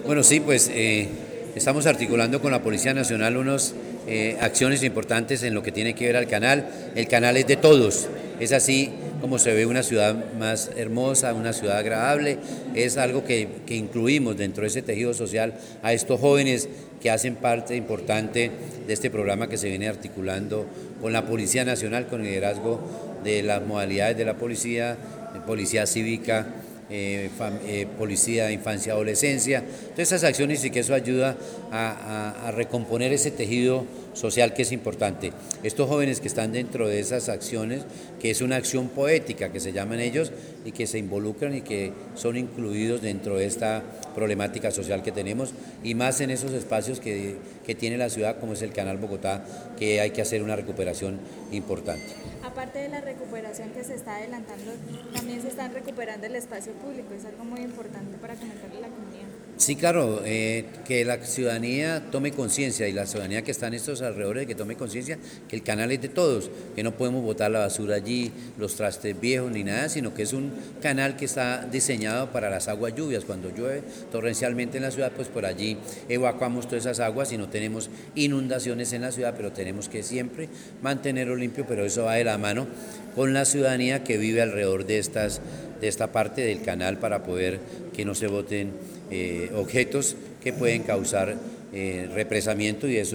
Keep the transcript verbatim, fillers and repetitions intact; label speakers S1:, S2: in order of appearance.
S1: Bueno, sí, pues eh, estamos articulando con la Policía Nacional unas eh, acciones importantes en lo que tiene que ver al canal. El canal es de todos, es así como se ve una ciudad más hermosa, una ciudad agradable, es algo que, que incluimos dentro de ese tejido social a estos jóvenes que hacen parte importante de este programa que se viene articulando con la Policía Nacional, con el liderazgo de las modalidades de la policía, de policía cívica, Eh, fam, eh, policía, infancia, adolescencia, todas esas acciones y que eso ayuda a, a, a recomponer ese tejido social que es importante. Estos jóvenes que están dentro de esas acciones, que es una acción poética que se llaman ellos y que se involucran y que son incluidos dentro de esta problemática social que tenemos y más en esos espacios que, que tiene la ciudad como es el Canal Bogotá, que hay que hacer una recuperación importante.
S2: Aparte de la recuperación que se está adelantando, también se están recuperando el espacio público, es algo muy importante para comentarle a la comunidad.
S1: Sí, claro, eh, que la ciudadanía tome conciencia y la ciudadanía que está en estos alrededores que tome conciencia que el canal es de todos, que no podemos botar la basura allí, los trastes viejos ni nada, sino que es un canal que está diseñado para las aguas lluvias. Cuando llueve torrencialmente en la ciudad, pues por allí evacuamos todas esas aguas y no tenemos inundaciones en la ciudad, pero tenemos que siempre mantenerlo limpio, pero eso va de la mano con la ciudadanía que vive alrededor de estas de esta parte del canal para poder que no se boten eh, objetos que pueden causar eh, represamiento y eso